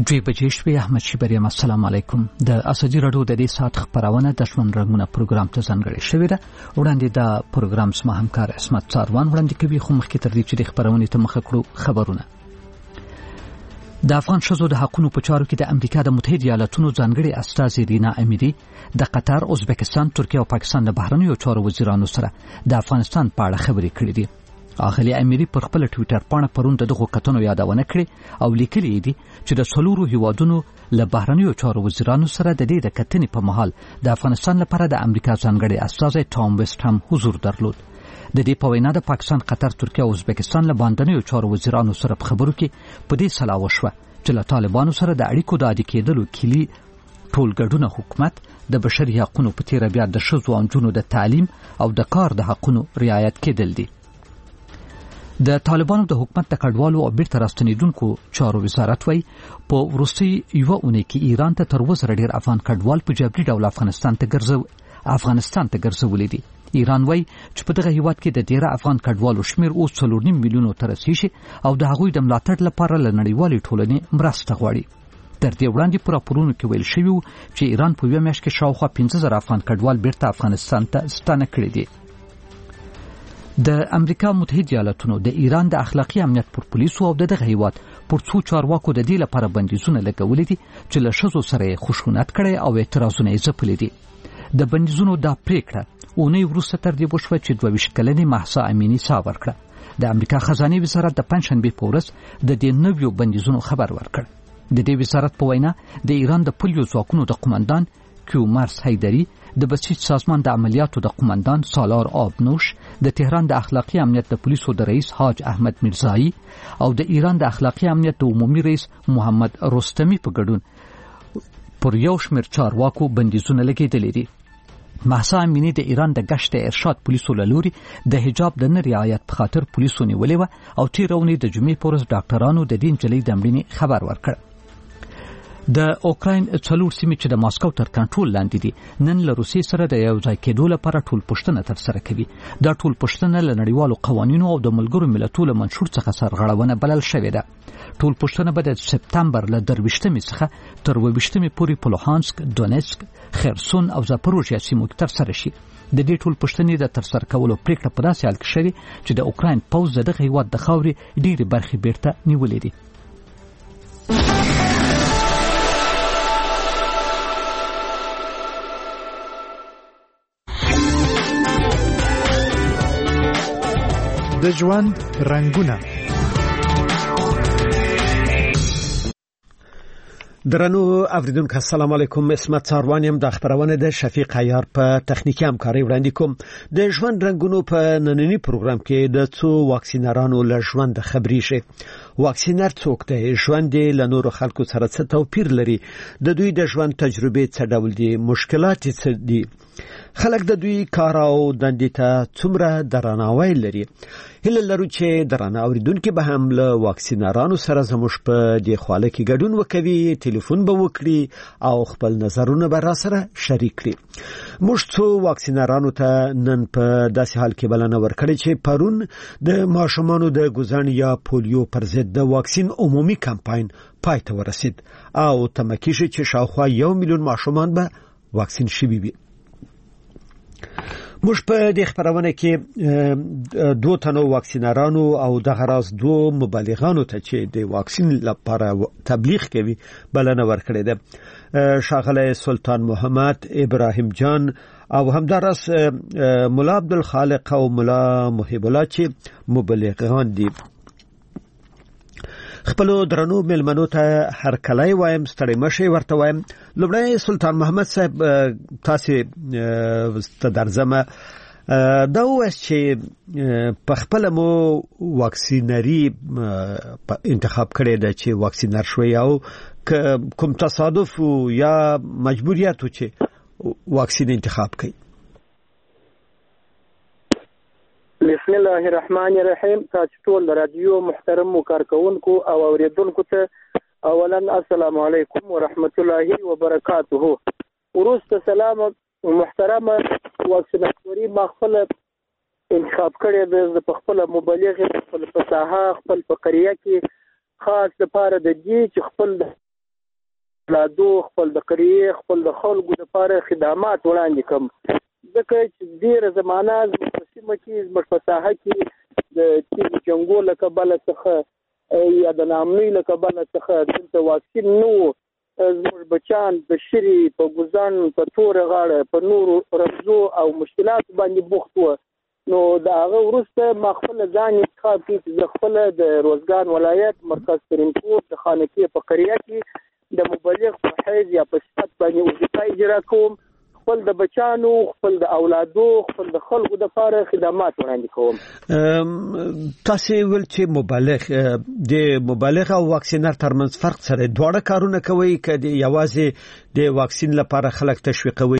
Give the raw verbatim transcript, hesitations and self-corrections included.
دوی بجې شوې. احمد شیبریم السلام علیکم. د اسدی راډیو د دې سات خبرونه د ژوند رنګونه پروګرام ته ځانګړې شوې ده. وړاندې د پروګرام سم همکار اسمت څاروان وړاندې کوي. خو مخکې تر دې چې د خبرونې ته مخه کړو خبرونه. د افغان ښځو د حقوقو په چارو کې د امریکا د متحده ایالاتونو ځانګړي استازي رینا امیری د قطر، ازبکستان، ترکیه او پاکستان د بهرنیو چارو وزیرانو سره د افغانستان په اړه خبرې کړې دي. اغلی امیری پر خپل ټوئیټر باندې پرون دغه کتنو یادونه کړې او لیکلي دي چې د څلورو هیوادونو له بهرنیو چارو وزیرانو سره د دې د کتنې په مهال د افغانستان لپاره د امریکا ځانګړي استازي ټام ویسټ هم حضور درلود. د دې په وینا د پاکستان، قطر، ترکیه او ازبکستان له باندنیو چارو وزیرانو سره په خبرو کې په دې سلا وشوه چې له طالبانو سره د اړیکو د عادي کېدلو کلی ټولګډونه حکومت د بشري حقوقو په تیر بیا د ښځو او نجونو د تعلیم او د کار د حقوقو رعایت کېدل دي. د طالبانو د حکومت د کډوالو او بیرته راستنیدونکو چارو وزارت وایي په وروستي یو اونۍ کې ایران ته تر اوسه ډېر افغان کډوال په جبري ډول افغانستان ته ګرځو افغانستان ته ګرځولي دي. ایران وایي چې په دغه هیواد کې د ډېر افغان کډوالو شمیر اوس څلور نیم میلیونو ته رسیږي او د هغوی د ملاتړ لپاره له نړیوالې ټولنې مرسته غواړي. تر دې وړاندې په راپورونو کې ویل شوي و چې ایران په یوه میاشت کې شاوخوا پنځه زره افغان کډوال بیرته افغانستان ته ستانه کړي دي. د امریکا متحده ایالاتونو د ایران د اخلاقی امنیت پر پولیسو او دغه هیواد پر څو چارواکو د دې لپاره بندیزونه لګولې دي چې له ښځو سره خشونت کړي او اعتراضونه یې ځپلي دي. د بندیزونو دا پریکړه اونۍ وروسته تر دې وشوه چې دوه ویشت کلنې مهسا امینی سا ورکړه. د امریکا خزانه وزارت د پنځشنبه په ورځ د دې نویو بندیزونو خبر ورکړ. د دې وزارت په وینا د ایران د پولیو ځواکونو د قومندان کیومارس حیدری، د بسیج سازمان د عملیاتو د قومندان سالار آبنوش، د تهران د اخلاقی امنیت د پولیسو د رئیس حاج احمد میرزایی او د ایران د اخلاقی امنیت د عمومي رئیس محمد رستمی په ګډون پر یو شمېر چارواکو بندیزونه لګېدلي دي. مهسا امینی د ایران د گشت ارشاد پولیسو له لوري د حجاب د نه رعایت په خاطر پولیسو نیولې وه او تېره اونۍ د جمعې په ورځ ډاکټرانو د دې نجلۍ د مړینې خبر ورکړ. د اوکراین څلور سیمې چې د ماسکو تر کنټرول لاندې دي نن له روسیې سره د یو ځای کېدو لپاره ټول پوښتنه ترسره کوي. دا ټول پوښتنه له نړیوالو قوانینو او د ملګرو ملتونو له منشور څخه سرغړونه بلل شوې ده. ټول پوښتنه به د سپتامبر له درویشتمې څخه تر اوویشتمې پورې په لوهانسک، دونیتسک، خرسون او زاپروژیا سیمو کې ترسره شي. د دې ټول پوښتنې د ترسره کولو پریکړه په داسې حال کې شوې چې د اوکراین پوځ دغه هیواد د خاورې ډېرې برخې بیرته نیولې دي. د ژوند رنګونه. درنو اوریدونکو السلام علیکم. اسمت څاروان یم. د خبرونه د شفیق عیار په تخنیکی همکاري وړاندې کوم. د ژوند رنګونو په نننی پروګرام کې د څو واکسینرانو له ژوند خبرې شي. واکسینر څوک دی؟ ژوند له نورو خلکو سره څه توپیر لري؟ د دوی د ژوند تجربه څه ډول دي؟ مشکلات څه دي؟ خلک د دوی کار او دندې ته څومره درناوی لري؟ هله لرو چې درنه اوریدونکو به هم له واکسینرانو سره زموږ په دې خواله کې ګډون وکوي، ټلیفون به وکړي او خپل نظرونه به را سره شریک کړي. موږ څو واکسینرانو ته نن په داسې حال کې بلنه ورکړې چې پرون د ماشومانو د ګوزن یا پولیو پر ضد د واکسین عمومي کمپاین پای ته ورسید او تمه کیږي چې شاوخوا یو میلیون ماشومان به واکسین شوي وي. موږ په دې خبرونه کې دوه تنو واکسینرانو او د غراس دوه مبلغانو ته چې د واکسین لپاره تبلیغ کوي بلنه ورکړې ده. شاغله سلطان محمد ابراهیم جان او همدارس مولا عبدالخالق او مولا محب الله چې مبلغان دي. خپل درنو ملمنو ته هر کله وایم ستړي مشه ورته وایم. لومړی سلطان محمد صاحب تاسو ته درځم دا وایي چې په خپل مو واکسینری انتخاب کړی دی چې واکسینر شوی او کوم تصادف یا مجبوریت و چې واکسین انتخاب کړي؟ بسم الله الرحمن الرحیم. تاسو ټول رادیو محترم کارکونکو او اوریدونکو ته اولا السلام علیکم ورحمت الله وبرکاته. ورسته سلام محترم واکسیناتوري مخفل انتخاب کړی د خپل مبلغ خپل فصاحه خپل فقریه کې خاص لپاره د دې چې خپل اولادو خپل د قریه خپل د خلکو لپاره خدمات وړاندې کوم ځکه چې ډیره زمانہ په سیمه کې زموږ په ساحه کې د تیل جنګو له کبله څخه یا د نامنۍ له کبله څخه دلته واکسین نه و زموږ بچان د شری په ګزان په تور غاړه په نورو رمزو او مشکلات باندې بوخت و نو دا هغه ورسته ما خپل ځان انتخاب کړ چې خپل د روزګان ولایت مرکز ترینکوټ د خانقې په قریه کې د مبلغ په حیث یا په صفت باندې وظیفه اجرا کوم خپل د بچانو خپل د اولادو خپل د خلکو د لپاره خدمات وړاندې کوم تاسو ول چې مبلغ د مبلغ او واکسینر ترمنځ فرق سره دواړه کارونه کوي کله یوازې د واکسین لپاره خلک تشویقوي